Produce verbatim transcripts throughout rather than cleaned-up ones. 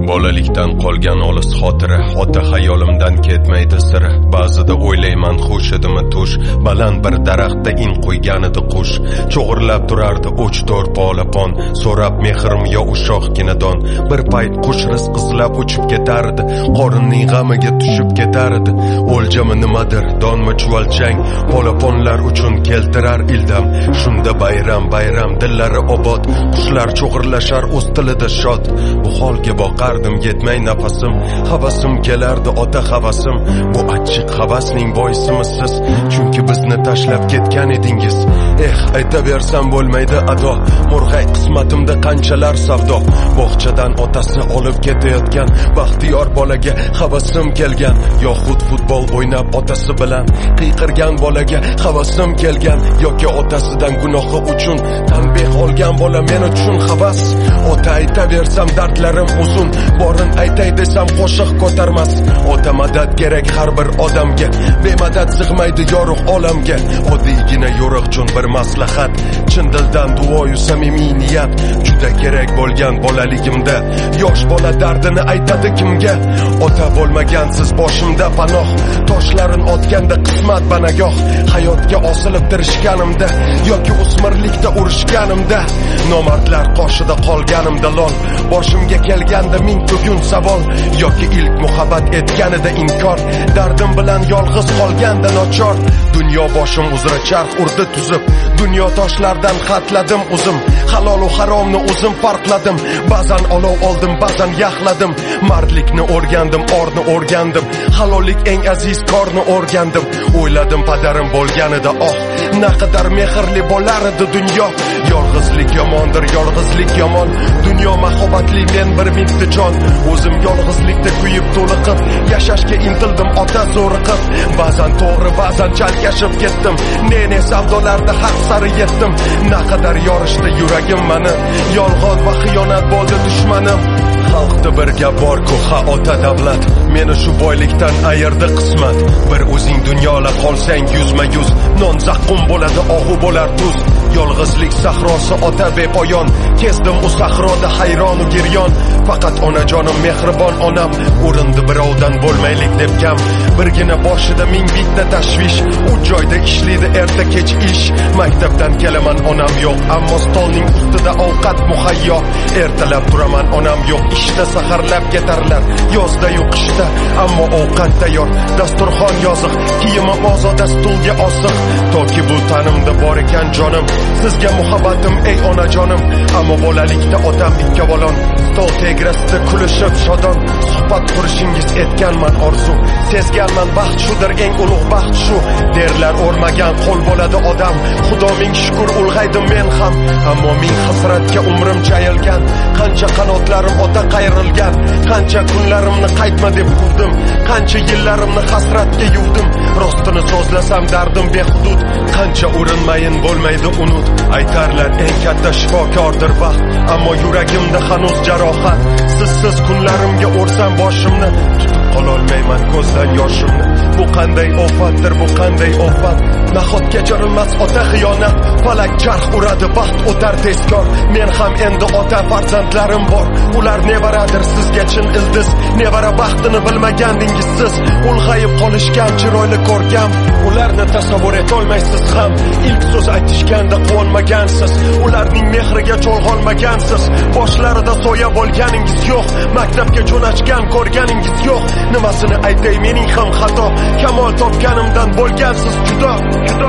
Bolalikdan qolgan olis xotira, ota xayolimdan ketmaydi sira. Ba'zida o'ylayman xush edimi tush, baland bir daraxtda in qo'ygan edi qush. Cho'g'irlab turardi o'ch-to'r polapon, so'rab mehrim yo ushoqgina don. Bir payt qush rizq izlab uchib ketardi, qorinning g'amiga tushib ketardi. O'ljami nimadir, donmi chuvalchang, polaponlar uchun keltirar ildam. Shunda bayram bayram dillari obod, qushlar cho'g'irlashar o'z tilida shod. Bu holga boqardim yetmay nafasim, havasim kelardi ota havasim. Bu achchiq havasning boisimi siz? Chunki bizni tashlab ketgan edingiz. Eh, aytaversam bo'lmaydi ado, murg'ay qismatimda qanchalar savdo. Bog'chadan otasi olib ketayotgan baxtiyor bolaga havasim kelgan. Yoxud futbol o'ynab otasi bilan qiyqirgan bolaga havasim kelgan. Yoki otasidan gunohi uchun tanbeh olgan bola men uchun havas. Ota aytaversam dardlarim uzun, borin aytay desam qo'shiq ko'tarmas. Ota madad kerak har bir odamga, bemadad sig'maydi yorug' olamga. Oddiygina yo'riq jun bir maslahat, chin dildan duoyu samimiy niyat. Juda kerak bo'lgan bolaligimda, yosh bola dardini aytadi kimga? Ota bo'lmagansiz boshimda panoh, toshlarin otganda qismat banagoh. Hayotga osilib tirishganimda yoki o'smirlikda urishganimda, nomardlar qoshida qolganimda lol. Boshimga kelganda ming tugun savol, yoki ilk muhabbat etganida inkor. Dardim bilan yolg'iz qolganda nochor. Dunyo boshim uzra charx urdi tuzib, dunyo toshlardan xatladim o'zim. Halol va haromni o'zim farqladim, ba'zan olov oldim, ba'zan yaxladim. Mardlikni o'rgandim, orni o'rgandim, halollik eng aziz korni o'rgandim. O'yladim padarim bo'lganida oh, naqadar mehrli bo'lar edi dunyo. Yolg'izlik yomondir, yolg'izlik yomon. Dunyo mahobatli, men bir mingta jon. O'zim yolg'izlikda kuyib to'liqib yashashga intildim ota zo'riqib. Ba'zan to'g'ri, ba'zan chalkashib ketdim. Ne-ne savdolarda haq sari yetdim. Naqadar yorishdi yuragim mani, yolg'on va xiyonat bo'ldi dushmanim. Xalqda bir gap bor-ku, ha ota davlat, meni shu boylikdan ayirdi qismat. Bir o'zing dunyola qolsang yuzma yuz, non zaqqum bo'ladi, ohu bo'lar tuz. Yolg'izlik sahrosi ota bepoyon, kezdim u sahroda hayron u giryon. Faqat onajonim mehribon onam, o'rindi birovdan bo'lmaylik deb kam. Birgina boshida ming bitta tashvish, u joyda ishlaydi erta kech ish. Maktabdan kelaman onam yo'q, ammo stolning ustida ovqat muhayyo. Ertalab turaman onam yo'q, ishda saharlab ketarlar, yozda yo'q qishda, ammo ovqat tayyor. Dasturxon yoziq, kiyimi ozoda stulga osiq. Toki bu tanimda bor ekan jonim, sizga muhabbatim ey onajonim. Ammo bolalikda otam ikkavolon, stol tegrasida kulishib shodon. Suhbat qurishingiz etganman orzu, sezganman baxt shudir, eng ulug' baxt shu. Derlar o'rmagan qo'l bo'ladi odam, xudo ming shukr ulg'aydim men ham. Ammo ming hasratga umrim chayilgan, qancha qanotlarim ota qayrilgan. Qancha kunlarimni qaytma deb quvdim, qancha yillarimni hasratga yuvdim. Rostini so'zlasam dardim behudud, qancha urinmayin bo'lmaydi unut. Aytarlar eng katta shifokordir vaqt, ammo yuragimda hanuz jarohat. Sizsiz kunlarimga o'rsam boshimni, tutib qololmayman ko'zdan yoshimni. Bu qanday ofatdir, bu qanday ofat. Nahot kechirilmas ota xiyonat, falak charx uradi, baxt o'tar tezkor. Men ham endi ota farzandlarim bor, ular nevaradir sizga chin ildiz. Nevara baxtini bilmagandingiz siz, ulg'ayib qolishgan chiroyli ko'rkam. Ularni tasavvur etolmaysiz ham, ilk so'z aytishganda quvonmagansiz. Ularning mehriga cho'lg'olmagansiz, boshlarida soya bo'lganingiz yo'q. Maktabga jo'nashgan ko'rganingiz yo'q. Nimasini aytay, mening ham xato, kamol topganimdan bo'lgansiz judo, judo.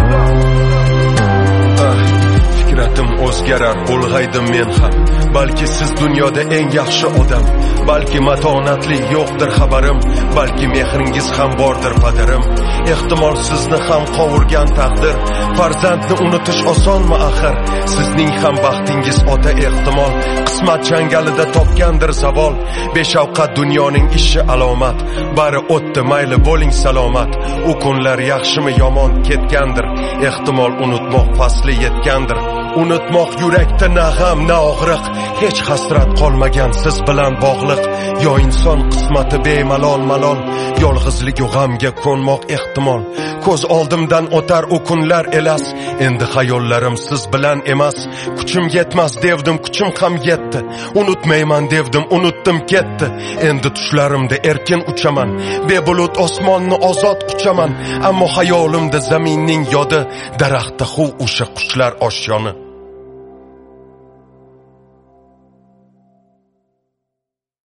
Fikratim o'zgarar, ulg'aydim men ham. Balki siz dunyoda eng yaxshi odam, balki matonatli yo'qdir xabarim, balki mehringiz ham bordir padarim. Ehtimol sizni ham qovurgan taqdir, farzandni unutish osonmi axir? Sizning ham baxtingiz ota ehtimol, qismat changalida topgandir zavol. Beshavqat dunyoning ishi alomat, bari o'tdi mayli bo'ling salomat. U kunlar yaxshimi yomon ketgandir, ehtimol unutmoq fasli yetgandir. Unutmoq yurakda na g'am na og'riq, hech hasrat qolmagan siz bilan bog'liq. Yo inson qismati bemalol malol, yolg'izlik g'amga ko'nmoq ehtimol. Ko'z oldimdan o'tar u kunlar elas, endi xayollarim siz bilan emas. Kuchim yetmas devdim, kuchim ham yetdi. Unutmayman devdim, unutdim ketdi. Endi tushlarimda erkin uchaman, bebulut osmonni ozod quchaman. Ammo xayolimda zaminning yodi, daraxtda huv o'sha qushlar oshyoni.